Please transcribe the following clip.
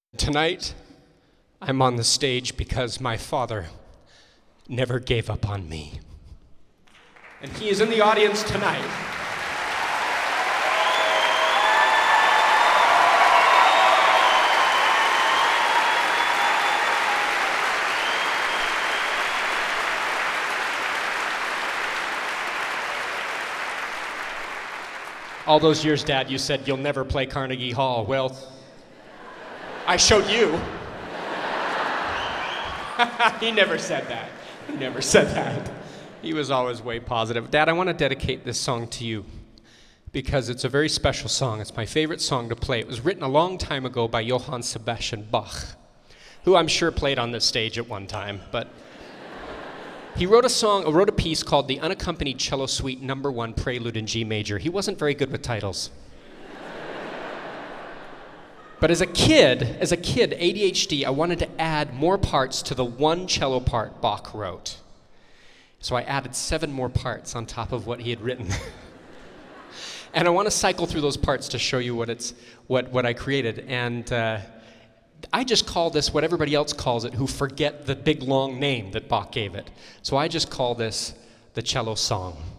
Tonight, I'm on the stage because my father never gave up on me. And he is in the audience tonight. All those years, Dad, you said you'll never play Carnegie Hall. Well, I showed you. He never said that. He never said that. He was always way positive. Dad, I want to dedicate this song to you because it's a very special song. It's my favorite song to play. It was written a long time ago by Johann Sebastian Bach, who I'm sure played on this stage at one time, but he wrote a piece called The Unaccompanied Cello Suite No. 1 Prelude in G Major. He wasn't very good with titles. But as a kid, ADHD, I wanted to add more parts to the one cello part Bach wrote. So I added 7 more parts on top of what he had written. And I want to cycle through those parts to show you what I created. And I just call this what everybody else calls it who forget the big long name that Bach gave it. So I just call this the cello song.